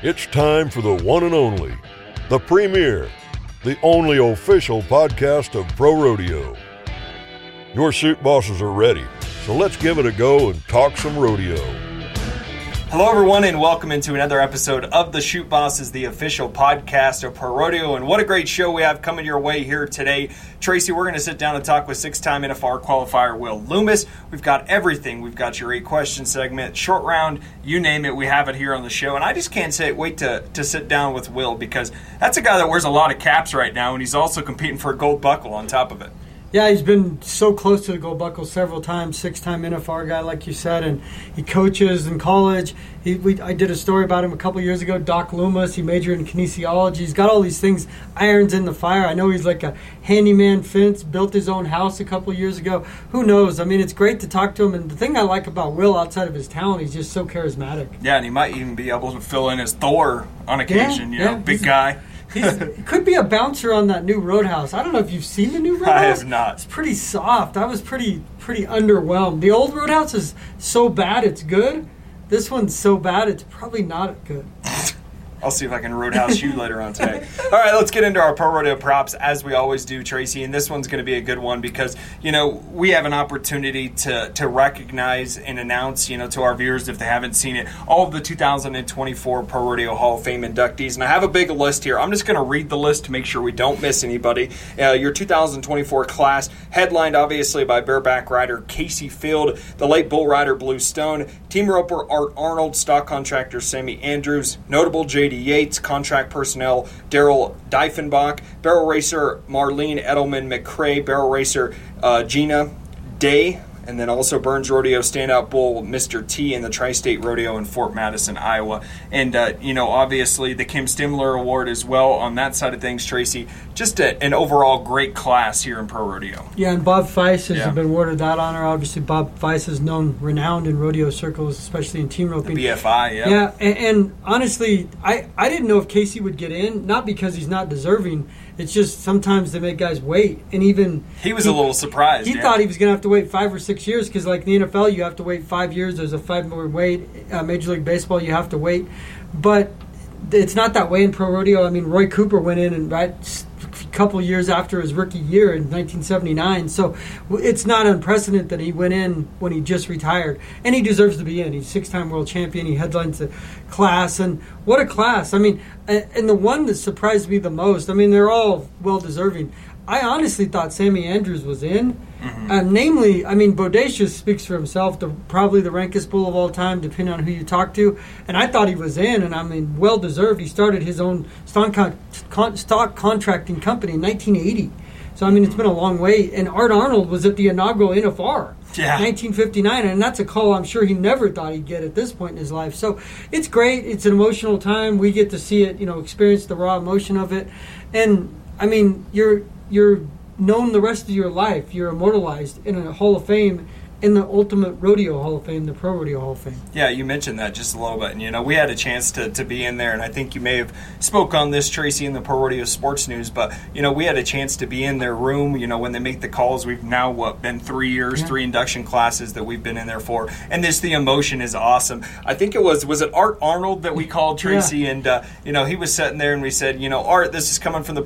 It's time for the one and only, the premier, the only official podcast of Pro Rodeo. Your Shoot Bosses are ready, so let's give it a go and talk some rodeo. Hello, everyone, and welcome into another episode of the Shoot Bosses, the official podcast of Pro Rodeo. And what a great show we have coming your way here today. Tracy, we're going to sit down and talk with six-time NFR qualifier Will Loomis. We've got everything. We've got your 8-question segment, short round, you name it, we have it here on the show. And I just can't wait to sit down with Will, because that's a guy that wears a lot of caps right now, and he's also competing for a gold buckle on top of it. Yeah, he's been so close to the gold buckle several times, 6-time NFR guy, like you said, and he coaches in college. I did a story about him a couple years ago, Doc Loomis. He majored in kinesiology. He's got all these things, irons in the fire. I know he's like a handyman fence, built his own house a couple years ago. Who knows? I mean, it's great to talk to him, and the thing I like about Will, outside of his talent, he's just so charismatic. Yeah, and he might even be able to fill in as Thor on occasion, big guy. He could be a bouncer on that new Roadhouse. I don't know if you've seen the new Roadhouse. I have not. It's pretty soft. I was pretty underwhelmed. The old Roadhouse is so bad it's good. This one's so bad it's probably not good. I'll see if I can roadhouse you later on today. All right, let's get into our Pro Rodeo props, as we always do, Tracy. And this one's going to be a good one because, we have an opportunity to recognize and announce, to our viewers, if they haven't seen it, all of the 2024 Pro Rodeo Hall of Fame inductees. And I have a big list here. I'm just going to read the list to make sure we don't miss anybody. Your 2024 class, headlined, obviously, by bareback rider Casey Field, the late bull rider Blue Stone, team roper Art Arnold, stock contractor Sammy Andrews, notable J.D. Yates, contract personnel Daryl Diefenbach, barrel racer Marlene Edelman McCrae, barrel racer Gina Day, and then also Burns Rodeo standout bull Mr. T in the Tri-State Rodeo in Fort Madison, Iowa. And, obviously the Kim Stimler Award as well on that side of things, Tracy. Just an overall great class here in Pro Rodeo. Yeah, and Bob Feist has been awarded that honor. Obviously, Bob Feist is renowned in rodeo circles, especially in team roping. The BFI, yeah. Yeah, and honestly, I didn't know if Casey would get in, not because he's not deserving. It's just sometimes they make guys wait. And even he was a little surprised. He thought he was going to have to wait 5 or 6 years because, like the NFL, you have to wait 5 years. There's a 5-year wait. Major League Baseball, you have to wait. But it's not that way in Pro Rodeo. I mean, Roy Cooper went in and a couple years after his rookie year in 1979. So it's not unprecedented that he went in when he just retired. And he deserves to be in. He's 6-time world champion. He headlines the class. And what a class. I mean, and the one that surprised me the most, I mean, they're all well-deserving. I honestly thought Sammy Andrews was in. Mm-hmm. Namely, I mean, Bodacious speaks for himself, probably the rankest bull of all time, depending on who you talk to. And I thought he was in, and I mean, well-deserved. He started his own stock contracting company in 1980. So, I mean, it's been a long way. And Art Arnold was at the inaugural NFR. 1959, and that's a call I'm sure he never thought he'd get at this point in his life. So it's great. It's an emotional time. We get to see it, experience the raw emotion of it. And, I mean, you're known the rest of your life. You're immortalized in a Hall of Fame, in the Ultimate Rodeo Hall of Fame, the Pro Rodeo Hall of Fame. Yeah, you mentioned that just a little bit. And, we had a chance to be in there, and I think you may have spoke on this, Tracy, in the Pro Rodeo Sports News, but, we had a chance to be in their room, when they make the calls. We've now, been 3 years, 3 induction classes that we've been in there for, and the emotion is awesome. I think it was it Art Arnold that we called, Tracy, and, he was sitting there, and we said, Art, this is coming from the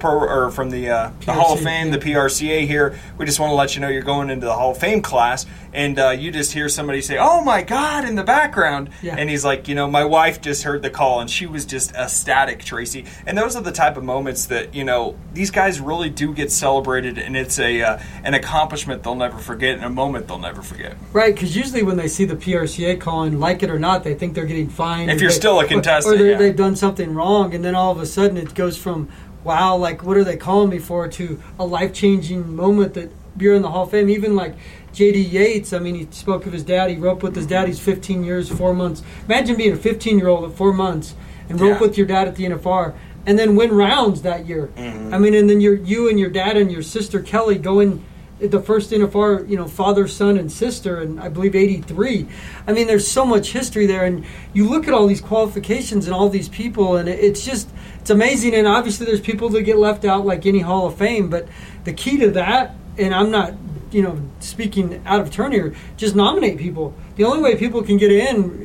Hall of Fame, the PRCA here. We just want to let you know you're going into the Hall of Fame class. And you just hear somebody say, "Oh, my God," in the background. Yeah. And he's like, my wife just heard the call, and she was just ecstatic, Tracy. And those are the type of moments that, these guys really do get celebrated, and it's an accomplishment they'll never forget and a moment they'll never forget. Right, because usually when they see the PRCA calling, like it or not, they think they're getting fined. If you're still a contestant. Or they've done something wrong, and then all of a sudden it goes from, wow, like, what are they calling me for, to a life-changing moment that you're in the Hall of Fame. Even like J.D. Yates, I mean, he spoke of his dad. He roped with his dad. He's 15 years, 4 months. Imagine being a 15-year-old at 4 months and rope with your dad at the NFR and then win rounds that year. Mm-hmm. I mean, and then you and your dad and your sister Kelly going the first NFR, father, son, and sister, and I believe 83. I mean, there's so much history there, and you look at all these qualifications and all these people, and it's amazing. And obviously there's people that get left out like any Hall of Fame, but the key to that, and I'm not speaking out of turn here, just nominate people. The only way people can get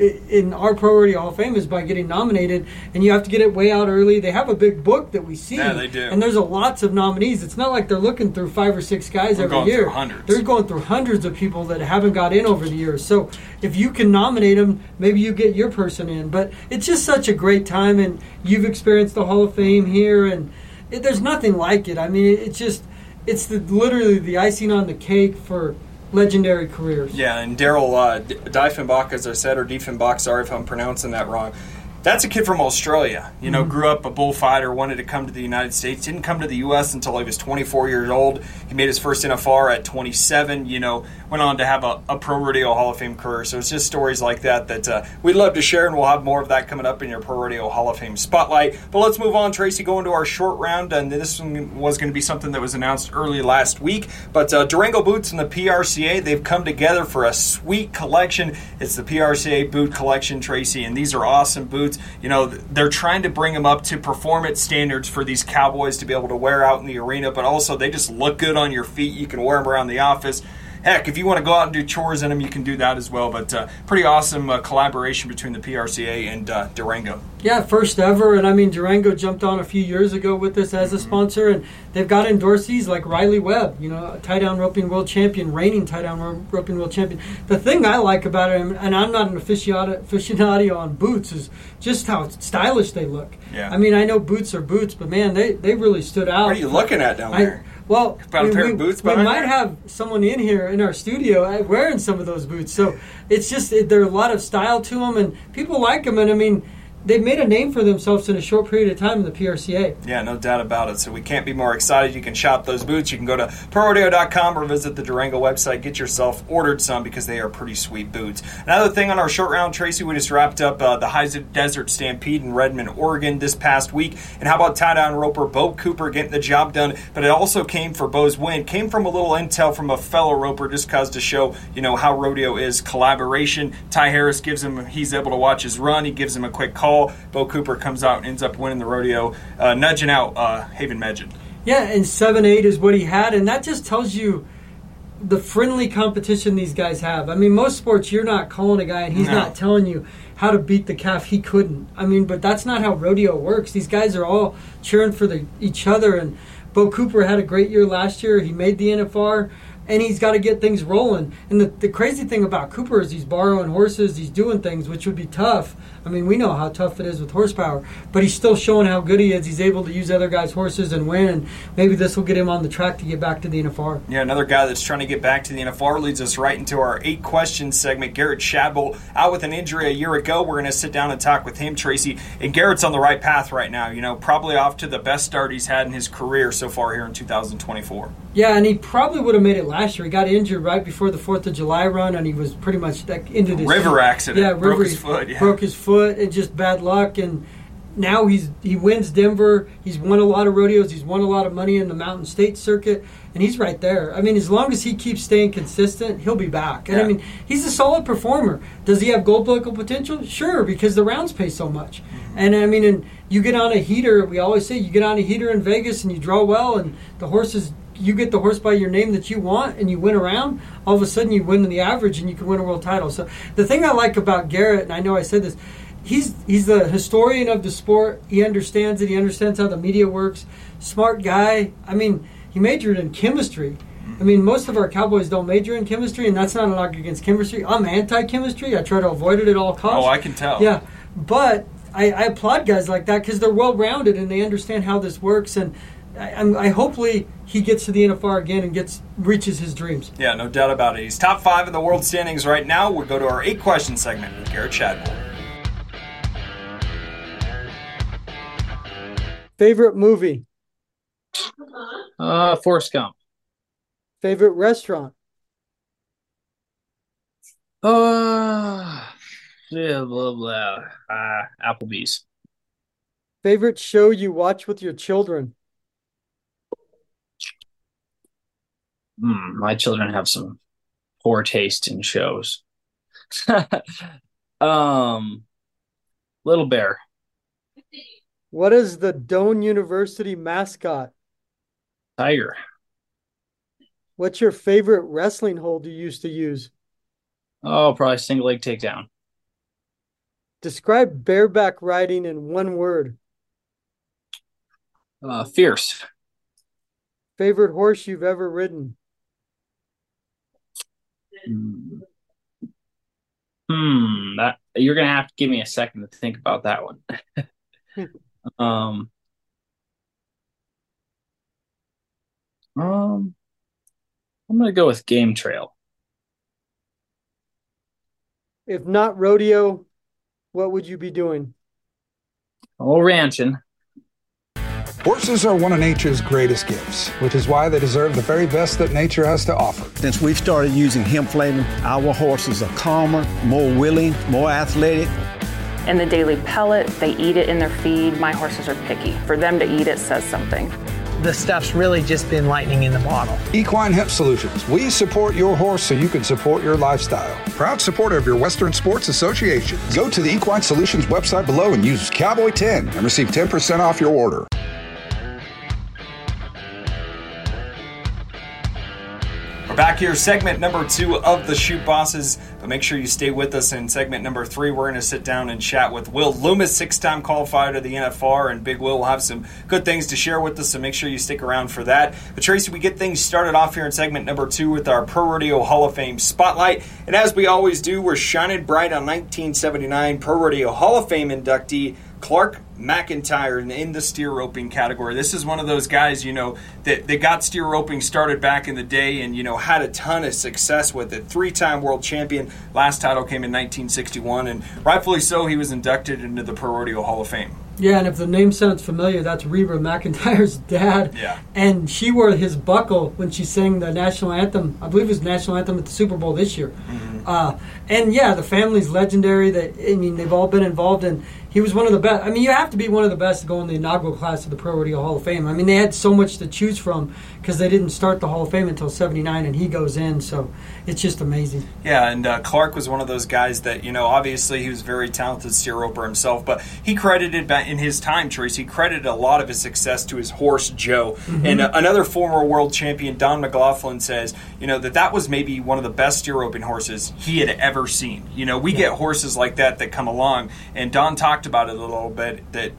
in our Pro Rodeo Hall of Fame is by getting nominated, and you have to get it way out early. They have a big book that we see. Yeah, they do. And there's lots of nominees. It's not like they're looking through 5 or 6 guys every year. They're going through hundreds of people that haven't got in over the years. So if you can nominate them, maybe you get your person in. But it's just such a great time, and you've experienced the Hall of Fame here, and there's nothing like it. I mean, it's literally the icing on the cake for legendary careers. Yeah, and Daryl Diefenbach, as I said, or Diefenbach, sorry if I'm pronouncing that wrong. That's a kid from Australia. Grew up a bullfighter, wanted to come to the United States. Didn't come to the U.S. until he was 24 years old. He made his first NFR at 27. Went on to have a Pro Rodeo Hall of Fame career. So it's just stories like that we'd love to share, and we'll have more of that coming up in your Pro Rodeo Hall of Fame spotlight. But let's move on, Tracy, go into our short round. And this one was going to be something that was announced early last week. But Durango Boots and the PRCA, they've come together for a sweet collection. It's the PRCA Boot Collection, Tracy, and these are awesome boots. They're trying to bring them up to performance standards for these cowboys to be able to wear out in the arena, but also they just look good on your feet. You can wear them around the office. Heck, if you want to go out and do chores in them, you can do that as well. But pretty awesome collaboration between the PRCA and Durango. Yeah, first ever. And I mean, Durango jumped on a few years ago with this as a sponsor, and they've got endorsees like Riley Webb, tie-down roping world champion, reigning tie-down roping world champion. The thing I like about it, and I'm not an aficionado on boots, is just how stylish they look. Yeah. I mean, I know boots are boots, but man, they really stood out. What are you looking at down there? Well, about a pair of boots we might there? have someone in here in our studio wearing some of those boots. So it's just there are a lot of style to them, and people like them. And I mean, they've made a name for themselves in a short period of time in the PRCA. Yeah, no doubt about it. So we can't be more excited. You can shop those boots. You can go to ProRodeo.com or visit the Durango website. Get yourself ordered some because they are pretty sweet boots. Another thing on our short round, Tracy, we just wrapped up the High Desert Stampede in Redmond, Oregon this past week. And how about tie-down roper Bo Cooper getting the job done? But it also came for Bo's win. Came from a little intel from a fellow roper just because to show, how rodeo is collaboration. Ty Harris he's able to watch his run. He gives him a quick call. Bo Cooper comes out and ends up winning the rodeo, nudging out Haven Medjid. Yeah, and 7-8 is what he had, and that just tells you the friendly competition these guys have. I mean, most sports, you're not calling a guy and he's not telling you how to beat the calf. He couldn't. I mean, but that's not how rodeo works. These guys are all cheering for each other, and Bo Cooper had a great year last year. He made the NFR. And he's got to get things rolling. And the crazy thing about Cooper is he's borrowing horses, he's doing things, which would be tough. I mean, we know how tough it is with horsepower. But he's still showing how good he is. He's able to use other guys' horses and win. And maybe this will get him on the track to get back to the NFR. Yeah, another guy that's trying to get back to the NFR leads us right into our 8 questions segment. Garrett Shadbolt, out with an injury a year ago. We're going to sit down and talk with him, Tracy. And Garrett's on the right path right now. Probably off to the best start he's had in his career so far here in 2024. Yeah, and he probably would have made it last year. He got injured right before the 4th of July run, and he was pretty much into this river accident. Yeah, broke his foot. Yeah. Broke his foot, and just bad luck. And now he wins Denver. He's won a lot of rodeos. He's won a lot of money in the Mountain State circuit, and he's right there. I mean, as long as he keeps staying consistent, he'll be back. And I mean, he's a solid performer. Does he have gold buckle potential? Sure, because the rounds pay so much. And I mean, and you get on a heater. We always say you get on a heater in Vegas, and you draw well, and the horses. You get the horse by your name that you want and you win around, all of a sudden you win in the average and you can win a world title. So the thing I like about Garrett, and I know I said this, he's the historian of the sport. He understands it. He understands how the media works. Smart guy. I mean, he majored in chemistry. I mean, most of our cowboys don't major in chemistry, and that's not a knock against chemistry. I'm anti-chemistry. I try to avoid it at all costs. Oh, I can tell. Yeah, but I applaud guys like that because they're well-rounded and they understand how this works. And I hopefully he gets to the NFR again and reaches his dreams. Yeah, no doubt about it. He's top 5 in the world standings right now. We'll go to our 8 question segment with Garrett Shadbolt. Favorite movie? Forrest Gump. Favorite restaurant? Yeah, blah, blah. Applebee's. Favorite show you watch with your children? My children have some poor taste in shows. Little Bear. What is the Doane University mascot? Tiger. What's your favorite wrestling hold you used to use? Oh, probably single leg takedown. Describe bareback riding in one word. Fierce. Favorite horse you've ever ridden? That you're gonna have to give me a second to think about that one. I'm gonna go with Game Trail. If not rodeo, what would you be doing? Oh, ranching. Horses are one of nature's greatest gifts, which is why they deserve the very best that nature has to offer. Since we've started using hemp flavoring, our horses are calmer, more willing, more athletic. In the daily pellet, they eat it in their feed. My horses are picky. For them to eat it says something. The stuff's really just been lightning in the bottle. Equine Hemp Solutions. We support your horse so you can support your lifestyle. Proud supporter of your Western Sports Association. Go to the Equine Solutions website below and use Cowboy 10 and receive 10% off your order. We're back here, segment number 2 of the Shoot Bosses, but make sure you stay with us in segment number 3. We're going to sit down and chat with Will Loomis, 6-time qualifier to the NFR, and Big Will will have some good things to share with us, so make sure you stick around for that. But Tracy, we get things started off here in segment number 2 with our Pro Rodeo Hall of Fame Spotlight, and as we always do, we're shining bright on 1979 Pro Rodeo Hall of Fame inductee Clark McIntyre in the steer roping category. This is one of those guys, that got steer roping started back in the day and, had a ton of success with it. 3-time world champion. Last title came in 1961, and rightfully so, he was inducted into the Pro Rodeo Hall of Fame. Yeah, and if the name sounds familiar, that's Reba McIntyre's dad. Yeah. And she wore his buckle when she sang the national anthem. I believe it was the national anthem at the Super Bowl this year. Mm-hmm. And yeah, the family's legendary. They've all been involved in. He was one of the best. You have to be one of the best to go in the inaugural class of the Pro Rodeo Hall of Fame. They had so much to choose from because they didn't start the Hall of Fame until 79, and he goes in, so it's just amazing. Yeah, and Clark was one of those guys that, obviously he was a very talented steer roper himself, but he credited, back in his time, Tracy, he credited a lot of his success to his horse, Joe. Mm-hmm. And another former world champion, Don McLaughlin, says, that was maybe one of the best steer roping horses he had ever seen. We get horses like that come along, and Don talked about it a little bit, that,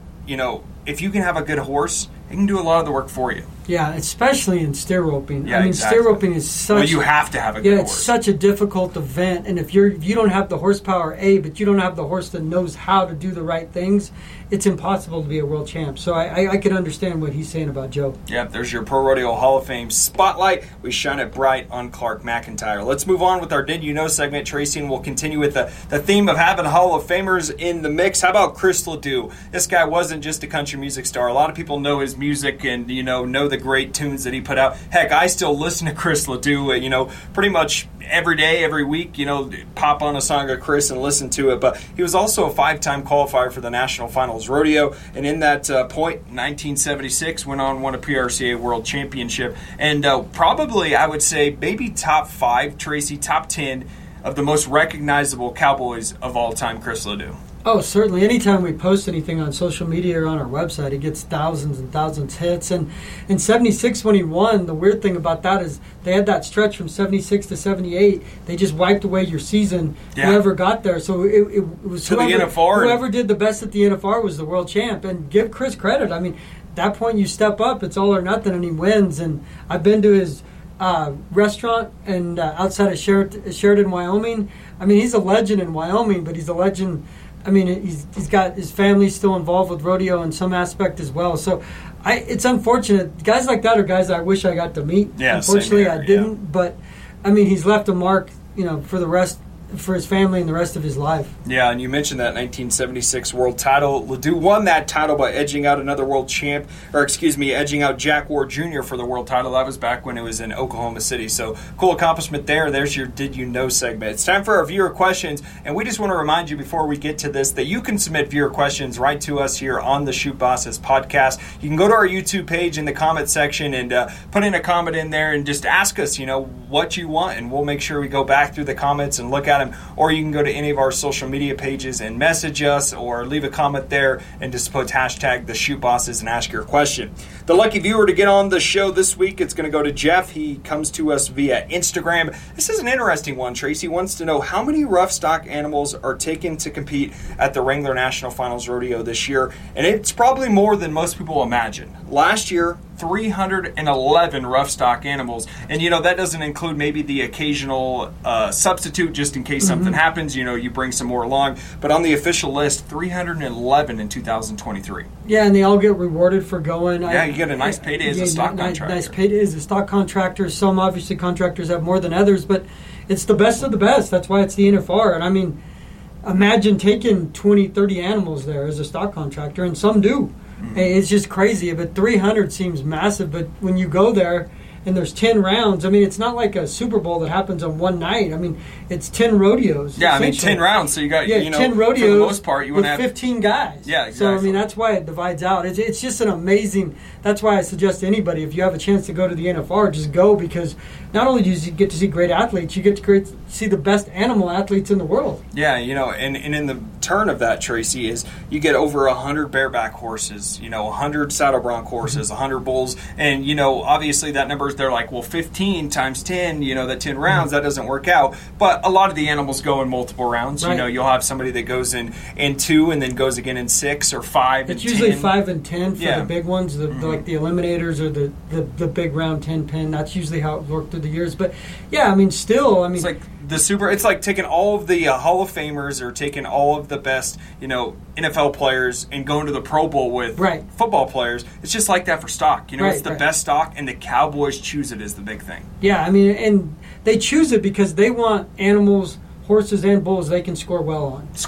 if you can have a good horse, it can do a lot of the work for you. Yeah, especially in steer roping. Yeah, exactly. Steer roping is such. Well, you have to have a good horse. Yeah, it's such a difficult event, and if you don't have the horsepower, but you don't have the horse that knows how to do the right things, it's impossible to be a world champ. So I could understand what he's saying about Joe. Yeah, there's your Pro Rodeo Hall of Fame spotlight. We shine it bright on Clark McIntyre. Let's move on with our Did You Know segment, Tracy, and we'll continue with the theme of having Hall of Famers in the mix. How about Chris Ledoux? This guy wasn't just a country music star. A lot of people know his music and, know the great tunes that he put out. Heck, I still listen to Chris Ledoux, pretty much every day, every week, pop on a song of Chris and listen to it. But he was also a 5-time qualifier for the National Finals Rodeo, and in that point, 1976, went on, won a PRCA World Championship, and probably, I would say, maybe top 5, Tracy, top 10 of the most recognizable cowboys of all time, Chris Ledoux. Oh, certainly. Anytime we post anything on social media or on our website, it gets thousands and thousands of hits. And in 76, when he won, the weird thing about that is they had that stretch from 76 to 78. They just wiped away your season, whoever got there. So it was whoever did the best at the NFR was the world champ. And give Chris credit. At that point, you step up. It's all or nothing, and he wins. And I've been to his restaurant and outside of Sheridan, Wyoming. He's a legend in Wyoming, but he's a legend. He's got his family still involved with rodeo in some aspect as well. So it's unfortunate. Guys like that are guys I wish I got to meet. Yeah, unfortunately, I didn't. But, he's left a mark, for his family and the rest of his life. Yeah, and you mentioned that 1976 world title. Ledoux won that title by edging out edging out Jack Ward Jr. for the world title. That was back when it was in Oklahoma City. So, cool accomplishment there. There's your Did You Know segment. It's time for our viewer questions, and we just want to remind you before we get to this that you can submit viewer questions right to us here on the Shoot Bosses podcast. You can go to our YouTube page in the comment section and put in a comment in there and just ask us, what you want, and we'll make sure we go back through the comments and look at him, or you can go to any of our social media pages and message us or leave a comment there and just put hashtag the Shoot Bosses and ask your question. The lucky viewer to get on the show this week, it's going to go to Jeff. He comes to us via Instagram. This is an interesting one. Tracy wants to know how many rough stock animals are taken to compete at the Wrangler National Finals Rodeo this year, and it's probably more than most people imagine. Last year, 311 rough stock animals, and that doesn't include maybe the occasional substitute just in case something happens. You bring some more along, but on the official list, 311 in 2023. Yeah, and they all get rewarded for going. Yeah, you get a nice payday as a stock contractor. Nice payday as a stock contractor. Some obviously contractors have more than others, but it's the best of the best. That's why it's the NFR. And I mean, imagine taking 20, 30 animals there as a stock contractor, and some do. It's just crazy, but 300 seems massive. But when you go there and there's 10 rounds, I mean, it's not like a Super Bowl that happens on one night. I mean, it's 10 rodeos. Yeah, I mean, 10 rounds. So you got, 10 rodeos for the most part, you want to have 15 guys. Yeah, exactly. So, I mean, that's why it divides out. It's just an amazing, that's why I suggest to anybody, if you have a chance to go to the NFR, just go, because not only do you get to see great athletes, you get to see the best animal athletes in the world. Yeah, and in the turn of that, Tracy, is you get over 100 bareback horses, 100 saddle bronc horses, 100 bulls, and, obviously that number, they're like, well, 15 times 10, that 10 rounds, that doesn't work out. But a lot of the animals go in multiple rounds. Right. You'll have somebody that goes in 2 and then goes again in 6 or 5 and 10. It's usually 5 and 10 for the big ones, like the eliminators or the big round 10 pin. That's usually how it worked through the years. But, yeah, I mean, still, it's like it's like taking all of the Hall of Famers or taking all of the best, NFL players and going to the Pro Bowl with football players. It's just like that for stock. It's the best stock, and the Cowboys choose it as the big thing. Yeah, I mean, and they choose it because they want animals, horses and bulls they can score well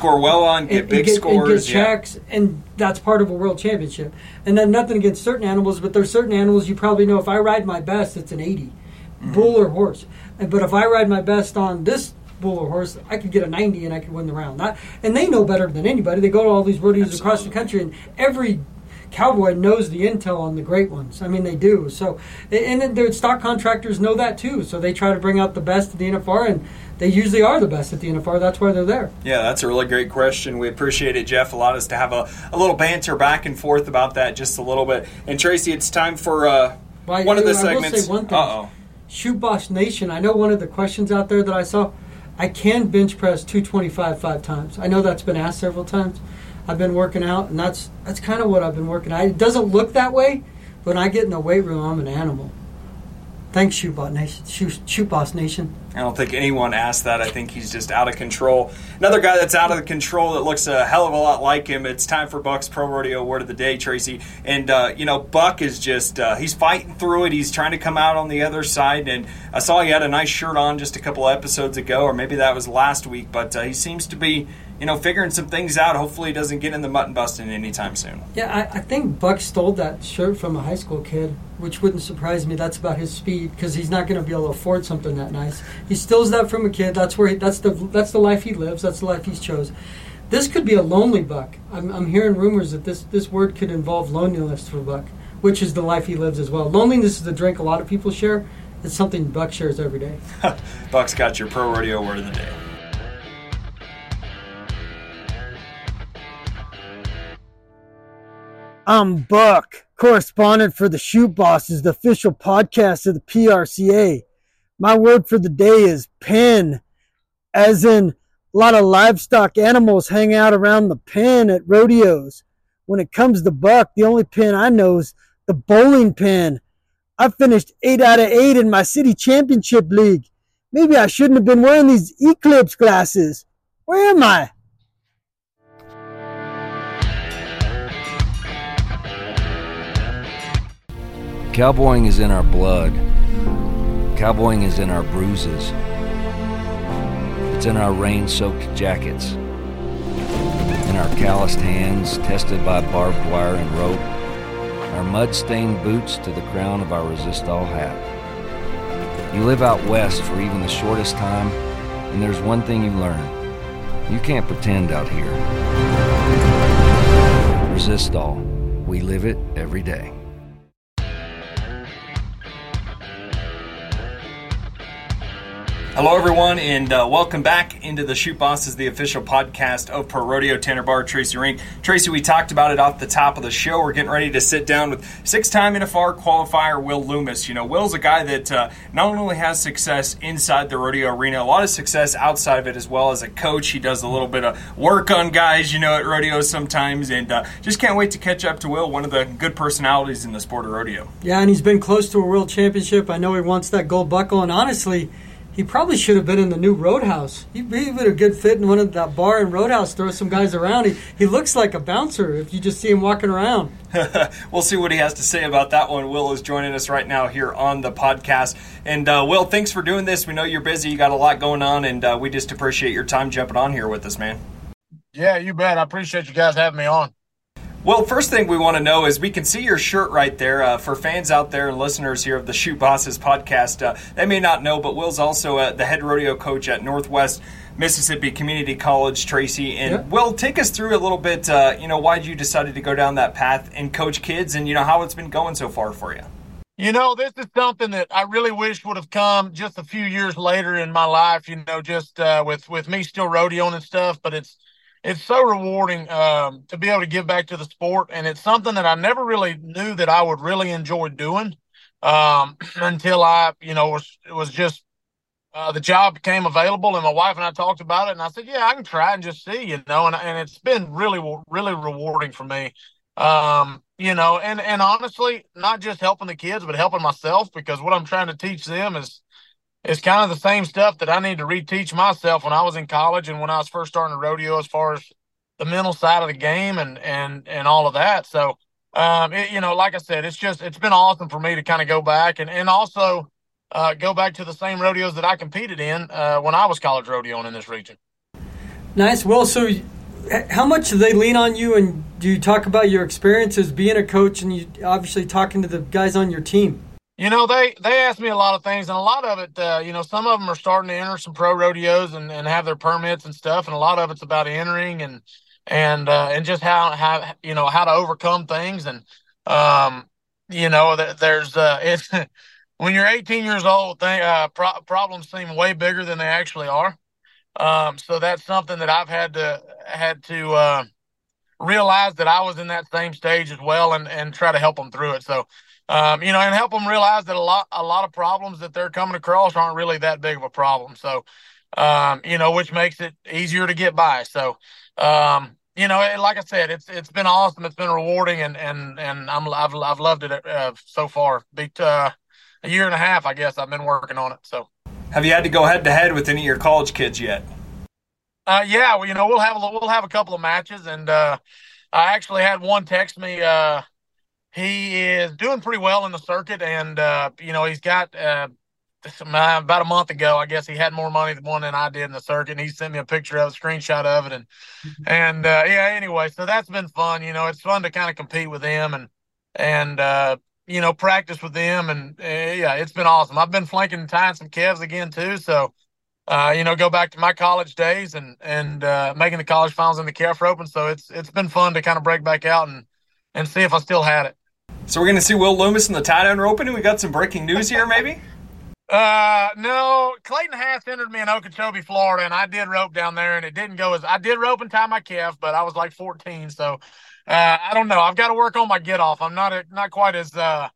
on. Get big scores. And get checks, and that's part of a world championship. And then nothing against certain animals, but there's certain animals you probably know, if I ride my best, it's an 80. Bull or horse. But if I ride my best on this bull or horse, I could get a 90 and I could win the round. And they know better than anybody. They go to all these rodeos across the country, and every cowboy knows the intel on the great ones. I mean, they do. So, and then their stock contractors know that too. So they try to bring out the best at the NFR, and they usually are the best at the NFR. That's why they're there. Yeah, that's a really great question. We appreciate it, Jeff. Allowed us to have a little banter back and forth about that just a little bit. And Tracy, it's time for one of the segments. I will say one thing. Shoot Boss Nation, I know one of the questions out there that I saw, I can bench press 225 5 times. I know that's been asked several times. I've been working out, and that's kind of what I've been working at. It doesn't look that way, but when I get in the weight room, I'm an animal. Thanks, Shoot Boss Nation. Shoot Boss Nation. I don't think anyone asked that. I think he's just out of control. Another guy that's out of control that looks a hell of a lot like him. It's time for Buck's Pro Rodeo Word of the Day, Tracy. And, Buck is just, he's fighting through it. He's trying to come out on the other side. And I saw he had a nice shirt on just a couple episodes ago, or maybe that was last week. But he seems to be, figuring some things out. Hopefully he doesn't get in the mutton busting anytime soon. Yeah, I think Buck stole that shirt from a high school kid, which wouldn't surprise me. That's about his speed, because he's not going to be able to afford something that nice. He steals that from a kid. That's the life he lives. That's the life he's chose. This could be a lonely Buck. I'm hearing rumors that this word could involve loneliness for Buck, which is the life he lives as well. Loneliness is a drink a lot of people share. It's something Buck shares every day. Buck's got your Pro Rodeo Word of the Day. I'm Buck, correspondent for the Shoot Bosses, the official podcast of the PRCA. My word for the day is pen, as in a lot of livestock animals hang out around the pen at rodeos. When it comes to Buck, the only pen I know is the bowling pin. I finished 8 out of 8 in my city championship league. Maybe I shouldn't have been wearing these Eclipse glasses. Where am I? Cowboying is in our blood. Cowboying is in our bruises. It's in our rain-soaked jackets. In our calloused hands, tested by barbed wire and rope. Our mud-stained boots to the crown of our Resistol hat. You live out west for even the shortest time, and there's one thing you learn. You can't pretend out here. Resistol. We live it every day. Hello, everyone, and welcome back into the Shoot Bosses, the official podcast of Pro Rodeo. Tanner Barr, Tracy Rink. Tracy, we talked about it off the top of the show. We're getting ready to sit down with six-time NFR qualifier Will Loomis. You know, Will's a guy that not only has success inside the rodeo arena, a lot of success outside of it as well as a coach. He does a little bit of work on guys, you know, at rodeos sometimes, and just can't wait to catch up to Will, one of the good personalities in the sport of rodeo. Yeah, and he's been close to a world championship. I know he wants that gold buckle, and honestly, he probably should have been in the new Roadhouse. He'd been a good fit in one of that bar and Roadhouse, throw some guys around. He looks like a bouncer if you just see him walking around. We'll see what he has to say about that one. Will is joining us right now here on the podcast. And Will, thanks for doing this. We know you're busy. You got a lot going on, and we just appreciate your time jumping on here with us, man. Yeah, you bet. I appreciate you guys having me on. Well, first thing we want to know is we can see your shirt right there. For fans out there and listeners here of the Shoot Bosses podcast, they may not know, but Will's also the head rodeo coach at Northwest Mississippi Community College, Tracy. And yep. Will, take us through a little bit, why you decided to go down that path and coach kids and, how it's been going so far for you. This is something that I really wish would have come just a few years later in my life, just with me still rodeoing and stuff, but it's so rewarding to be able to give back to the sport, and it's something that I never really knew that I would really enjoy doing until I, was just the job became available, and my wife and I talked about it, and I said, yeah, I can try and just see, and it's been really, really rewarding for me, and honestly, not just helping the kids, but helping myself, because what I'm trying to teach them is kind of the same stuff that I need to reteach myself when I was in college and when I was first starting to rodeo, as far as the mental side of the game and all of that. So, like I said, it's been awesome for me to kind of go back and also go back to the same rodeos that I competed in when I was college rodeoing in this region. Nice. Well, so how much do they lean on you, and do you talk about your experiences being a coach and you obviously talking to the guys on your team? They ask me a lot of things, and a lot of it, some of them are starting to enter some pro rodeos and have their permits and stuff, and a lot of it's about entering and just how to overcome things, and there's it's when you're 18 years old, problems seem way bigger than they actually are. So that's something that I've had to realize that I was in that same stage as well, and try to help them through it. So. And help them realize that a lot of problems that they're coming across aren't really that big of a problem. So, which makes it easier to get by. So, like I said, it's been awesome. It's been rewarding, and I've loved it so far. A year and a half, I guess, I've been working on it. So, have you had to go head to head with any of your college kids yet? Yeah, we'll have a couple of matches, and I actually had one text me. He is doing pretty well in the circuit, and, he's got about a month ago, I guess he had more money than I did in the circuit, and he sent me a picture of a screenshot of it. Anyway, so that's been fun. It's fun to kind of compete with them and practice with them. And, it's been awesome. I've been flanking and tying some calves again, too. So, go back to my college days and making the college finals in the calf roping. So it's been fun to kind of break back out and see if I still had it. So we're going to see Will Loomis in the tie-down roping, and we got some breaking news here, maybe? No. Clayton Haas entered me in Okeechobee, Florida, and I did rope down there, and it didn't go as – I did rope and tie my calf, but I was like 14. So, I don't know. I've got to work on my get-off. I'm not quite as not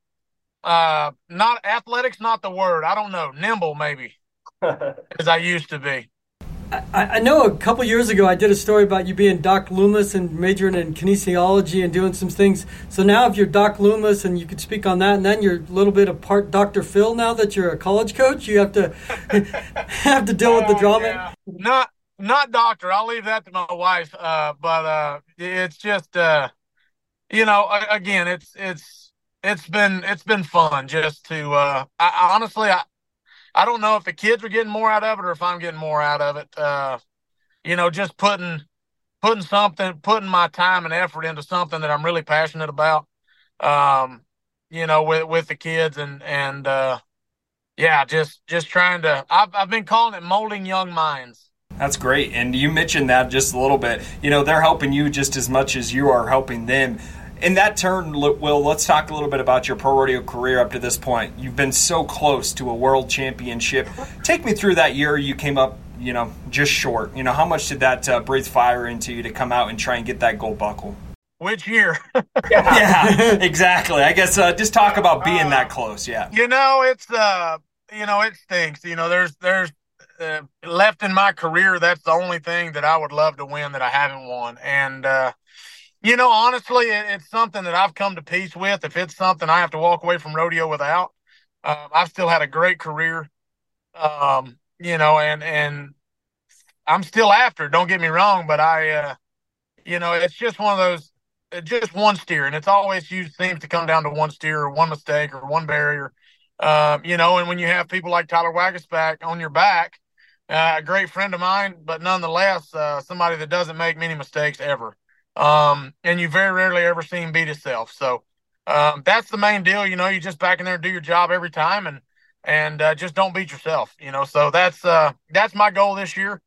athletics, not the word. I don't know. Nimble, maybe, as I used to be. I know a couple years ago I did a story about you being Doc Loomis and majoring in kinesiology and doing some things. So now if you're Doc Loomis and you could speak on that, and then you're a little bit of part Dr. Phil now that you're a college coach, you have to deal with the drama. Yeah. Not doctor. I'll leave that to my wife. But it's just again, it's been fun just to honestly I don't know if the kids are getting more out of it or if I'm getting more out of it. Just putting my time and effort into something that I'm really passionate about, with the kids and just trying to, I've been calling it molding young minds. That's great. And you mentioned that just a little bit, they're helping you just as much as you are helping them. In that turn, Will, let's talk a little bit about your pro rodeo career up to this point. You've been so close to a world championship. Take me through that year you came up, just short. How much did that breathe fire into you to come out and try and get that gold buckle? Which year? Yeah, exactly. I guess just talk about being that close. Yeah. It's it stinks. There's left in my career. That's the only thing that I would love to win that I haven't won. And honestly, it's something that I've come to peace with. If it's something I have to walk away from rodeo without, I've still had a great career. And I'm still after it, don't get me wrong, but it's just one of those. Just one steer, and it's always seems to come down to one steer or one mistake or one barrier, and when you have people like Tyler Waguespack on your back, a great friend of mine, but nonetheless, somebody that doesn't make many mistakes ever, and you very rarely ever see him beat himself. So that's the main deal. You just back in there and do your job every time, and just don't beat yourself. So that's my goal this year.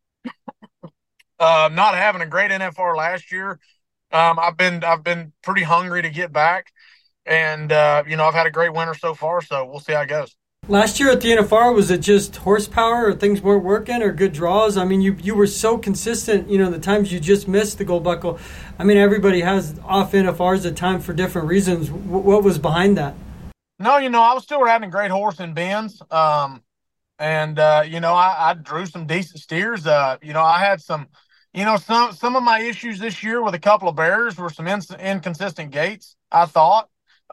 Not having a great NFR last year. I've been pretty hungry to get back, and I've had a great winter so far, so we'll see how it goes. Last year at the NFR, was it just horsepower, or things weren't working, or good draws? I mean, you were so consistent. The times you just missed the gold buckle. I mean, everybody has off NFRs at time for different reasons. What was behind that? No, I was still riding a great horse in Ben's, I drew some decent steers. I had some. Some of my issues this year with a couple of bears were some inconsistent gaits, I thought.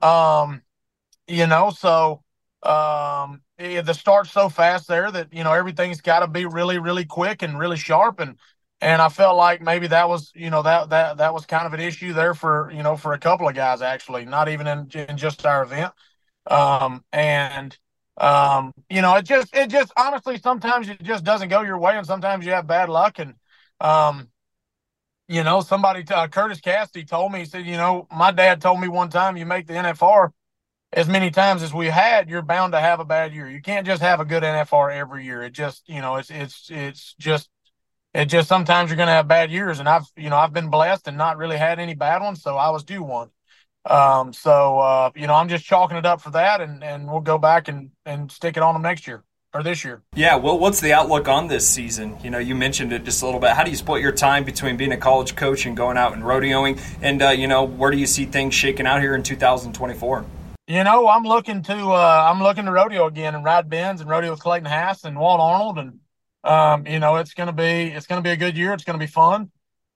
The start's so fast there that, everything's got to be really, really quick and really sharp. And I felt like maybe that was, that was kind of an issue there for a couple of guys, actually, not even in just our event. It just honestly, sometimes it just doesn't go your way, and sometimes you have bad luck. And, somebody, Curtis Cassidy told me, he said, my dad told me one time, you make the NFR as many times as we had, you're bound to have a bad year. You can't just have a good NFR every year. It just, it's just sometimes you're going to have bad years. And I've been blessed and not really had any bad ones. So I was due one. I'm just chalking it up for that, and we'll go back and stick it on them next year. Or this year. Yeah, well, what's the outlook on this season? You mentioned it just a little bit. How do you split your time between being a college coach and going out and rodeoing? And, where do you see things shaking out here in 2024? I'm looking to rodeo again and ride Ben's and rodeo with Clayton Haas and Walt Arnold. And, it's going to be a good year. It's going to be fun.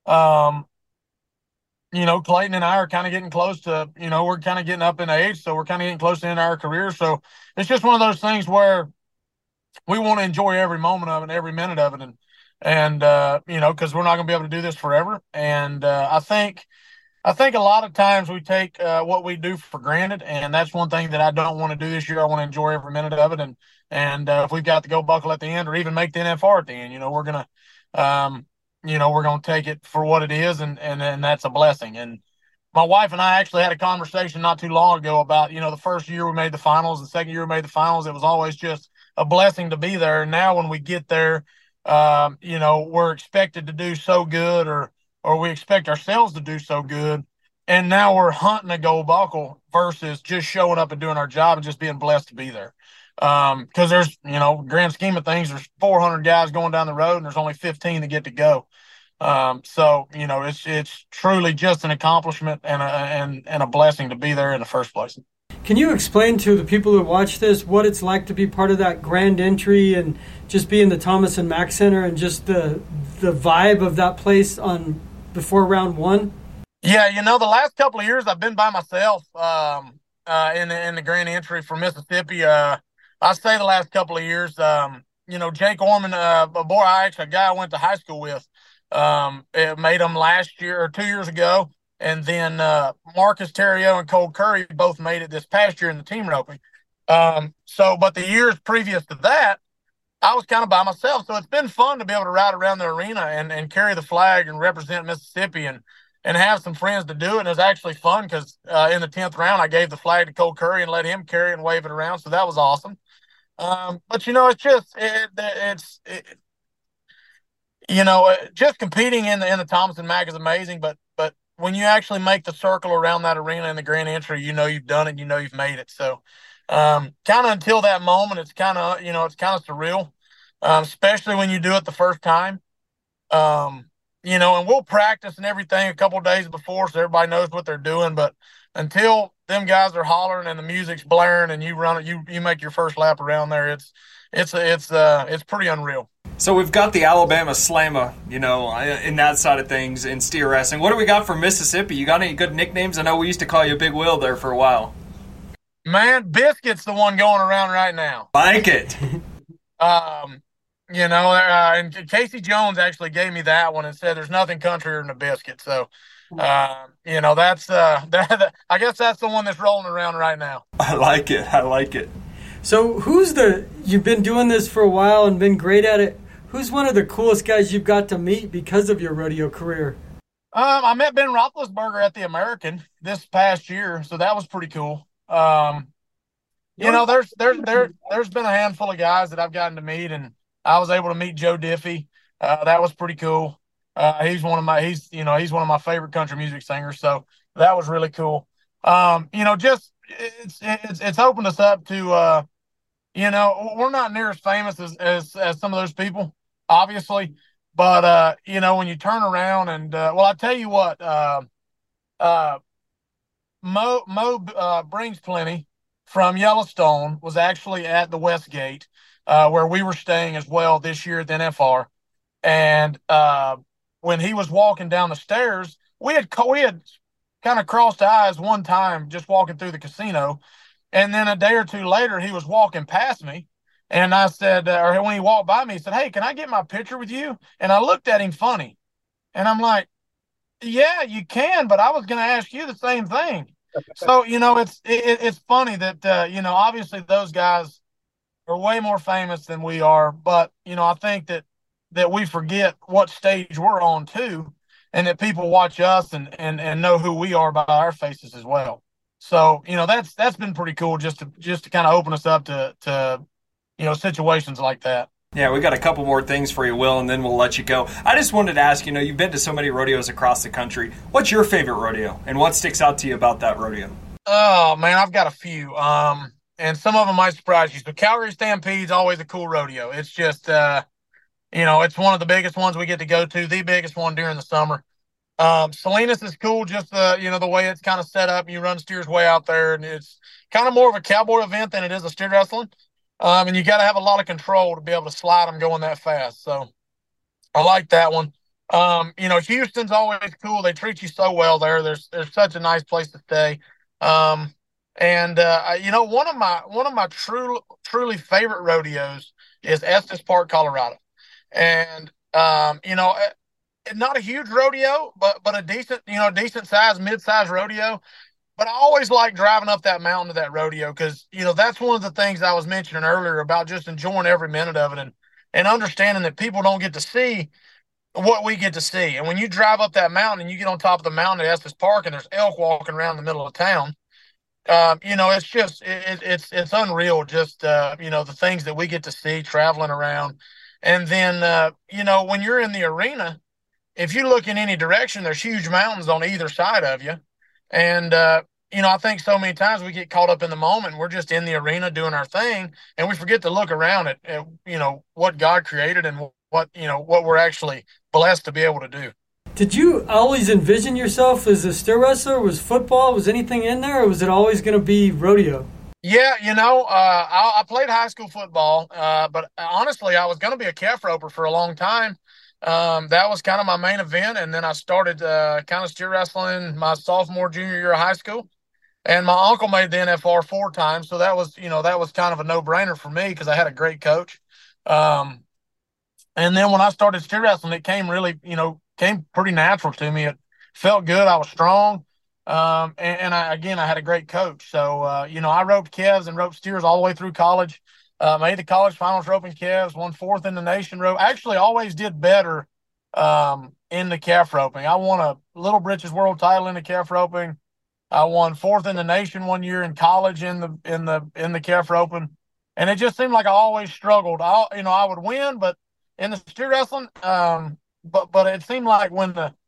Clayton and I are kind of getting close to, we're kind of getting up in age. So we're kind of getting close to the end of our career. So it's just one of those things where we want to enjoy every moment of it, every minute of it. And because we're not going to be able to do this forever. And I think a lot of times we take what we do for granted. And that's one thing that I don't want to do this year. I want to enjoy every minute of it. And if we've got the gold buckle at the end, or even make the NFR at the end, we're going to, we're going to take it for what it is. And that's a blessing. And my wife and I actually had a conversation not too long ago about, the first year we made the finals, the second year we made the finals. It was always just a blessing to be there. And now when we get there, we're expected to do so good, or we expect ourselves to do so good. And now we're hunting a gold buckle versus just showing up and doing our job and just being blessed to be there. Because there's, grand scheme of things, there's 400 guys going down the road and there's only 15 that get to go. It's truly just an accomplishment and a blessing to be there in the first place. Can you explain to the people that watch this what it's like to be part of that grand entry and just be in the Thomas and Mack Center and just the vibe of that place before round one? Yeah, the last couple of years I've been by myself in the grand entry for Mississippi. I say the last couple of years, Jake Orman, a guy I went to high school with, it made him last year or 2 years ago. And then Marcus Theriault and Cole Curry both made it this past year in the team roping. But the years previous to that, I was kind of by myself. So it's been fun to be able to ride around the arena and carry the flag and represent Mississippi and have some friends to do it. And it was actually fun because in the 10th round, I gave the flag to Cole Curry and let him carry it and wave it around. So that was awesome. Just competing in the Thomas and Mack is amazing. But when you actually make the circle around that arena in the grand entry, you know you've done it, you know you've made it. So kind of until that moment, it's kind of surreal, especially when you do it the first time. And we'll practice and everything a couple of days before so everybody knows what they're doing. But until them guys are hollering and the music's blaring and you run it, you make your first lap around there, it's pretty unreal. So we've got the Alabama Slammer, in that side of things in steer wrestling. What do we got for Mississippi? You got any good nicknames? I know we used to call you Big Will there for a while. Man, Biscuit's the one going around right now. Like it. And Casey Jones actually gave me that one and said there's nothing countrier than a biscuit. So, that's I guess that's the one that's rolling around right now. I like it. So you've been doing this for a while and been great at it. Who's one of the coolest guys you've got to meet because of your rodeo career? I met Ben Roethlisberger at the American this past year, so that was pretty cool. There's been a handful of guys that I've gotten to meet, and I was able to meet Joe Diffie. That was pretty cool. He's one of my favorite country music singers, so that was really cool. It's opened us up to we're not near as famous as some of those people, obviously, but when you turn around and I tell you what, Mo Brings Plenty from Yellowstone was actually at the Westgate where we were staying as well this year at the NFR, and when he was walking down the stairs, we had kind of crossed eyes one time just walking through the casino. And then a day or two later, he was walking past me. And I said, or when he walked by me, he said, "Hey, can I get my picture with you?" And I looked at him funny. And I'm like, "Yeah, you can, but I was going to ask you the same thing." So, it's funny that, obviously those guys are way more famous than we are. But, I think that we forget what stage we're on too, and that people watch us and know who we are by our faces as well. So, that's been pretty cool just to kind of open us up to situations like that. Yeah, we got a couple more things for you, Will, and then we'll let you go. I just wanted to ask, you've been to so many rodeos across the country. What's your favorite rodeo, and what sticks out to you about that rodeo? Oh, man, I've got a few, and some of them might surprise you. So Calgary Stampede's always a cool rodeo. It's just, it's one of the biggest ones we get to go to, the biggest one during the summer. Salinas is cool, just the way it's kind of set up. You run steers way out there, and it's kind of more of a cowboy event than it is a steer wrestling. And you got to have a lot of control to be able to slide them going that fast. So I like that one. Houston's always cool. They treat you so well there. There's such a nice place to stay. One of my truly favorite rodeos is Estes Park, Colorado. And, not a huge rodeo, but a decent size, mid-size rodeo. But I always like driving up that mountain to that rodeo because, that's one of the things I was mentioning earlier about just enjoying every minute of it and understanding that people don't get to see what we get to see. And when you drive up that mountain and you get on top of the mountain at Estes Park and there's elk walking around the middle of town, it's just, it's unreal. Just, the things that we get to see traveling around. And then, when you're in the arena, if you look in any direction, there's huge mountains on either side of you. And, I think so many times we get caught up in the moment. We're just in the arena doing our thing, and we forget to look around at what God created and what we're actually blessed to be able to do. Did you always envision yourself as a steer wrestler? Was football, was anything in there, or was it always going to be rodeo? Yeah, I played high school football, but honestly, I was going to be a calf roper for a long time. That was kind of my main event, and then I started kind of steer wrestling my sophomore, junior year of high school. And my uncle made the NFR 4 times, so that was kind of a no-brainer for me because I had a great coach. And then when I started steer wrestling, it came pretty natural to me. It felt good. I was strong. And I had a great coach. So, I roped calves and roped steers all the way through college. Made the college finals roping calves, won 4th in the nation rope. Actually, always did better in the calf roping. I won a Little Britches world title in the calf roping. I won 4th in the nation one year in college in the calf roping, and it just seemed like I always struggled. I would win, but in the steer wrestling, but it seemed like when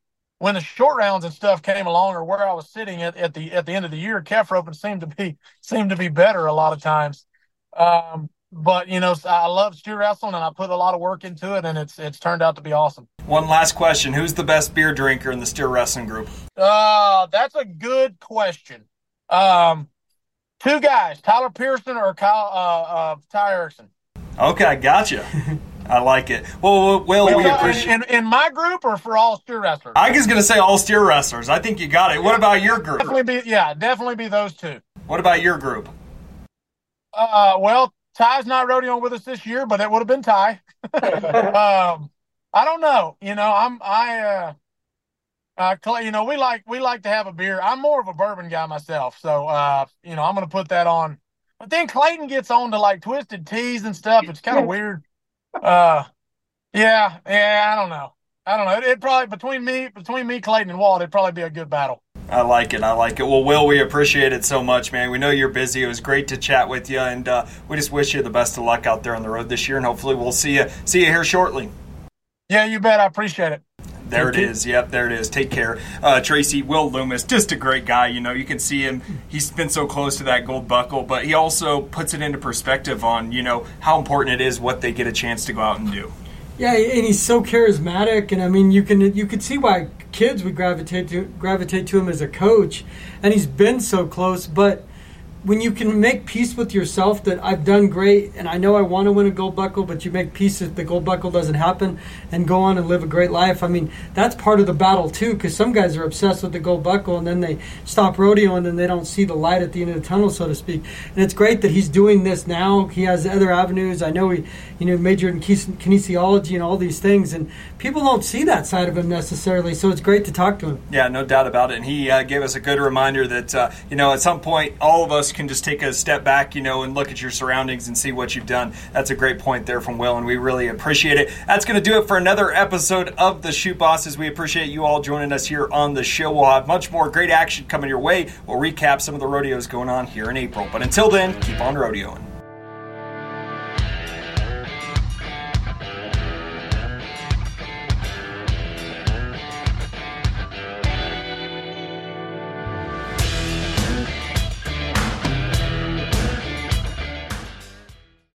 when the short rounds and stuff came along, or where I was sitting at the end of the year, calf roping seemed to be better a lot of times. But I love steer wrestling, and I put a lot of work into it, and it's turned out to be awesome. One last question: who's the best beer drinker in the steer wrestling group? That's a good question. Two guys, Tyler Pearson or Ty Erickson. Okay, gotcha. I like it. Well, we appreciate in my group or for all steer wrestlers. I was going to say all steer wrestlers. I think you got it. What about your group? Definitely be those two. What about your group? Well, Ty's not rodeoing with us this year, but it would have been Ty. I don't know. We like to have a beer. I'm more of a bourbon guy myself, so I'm going to put that on. But then Clayton gets on to like twisted teas and stuff. It's kind of weird. I don't know. It probably between me, Clayton, and Walt, it'd probably be a good battle. I like it. Well, Will, we appreciate it so much, man. We know you're busy. It was great to chat with you, and we just wish you the best of luck out there on the road this year, and hopefully we'll see you here shortly. Yeah, you bet. I appreciate it. There it is. Yep, there it is. Take care. Tracy, Will Loomis, just a great guy. You can see him. He's been so close to that gold buckle, but he also puts it into perspective on, how important it is what they get a chance to go out and do. Yeah, and he's so charismatic, and I mean, you could see why kids would gravitate to him as a coach, and he's been so close, but when you can make peace with yourself that I've done great and I know I want to win a gold buckle, but you make peace if the gold buckle doesn't happen and go on and live a great life. I mean, that's part of the battle too, because some guys are obsessed with the gold buckle and then they stop rodeoing and they don't see the light at the end of the tunnel, so to speak. And it's great that he's doing this now. He has other avenues. I know he majored in kinesiology and all these things, and people don't see that side of him necessarily, so it's great to talk to him. Yeah, no doubt about it. And he gave us a good reminder that, at some point, all of us can just take a step back, and look at your surroundings and see what you've done. That's a great point there from Will, and we really appreciate it. That's going to do it for another episode of The Shoot Bosses. We appreciate you all joining us here on the show. We'll have much more great action coming your way. We'll recap some of the rodeos going on here in April. But until then, keep on rodeoing.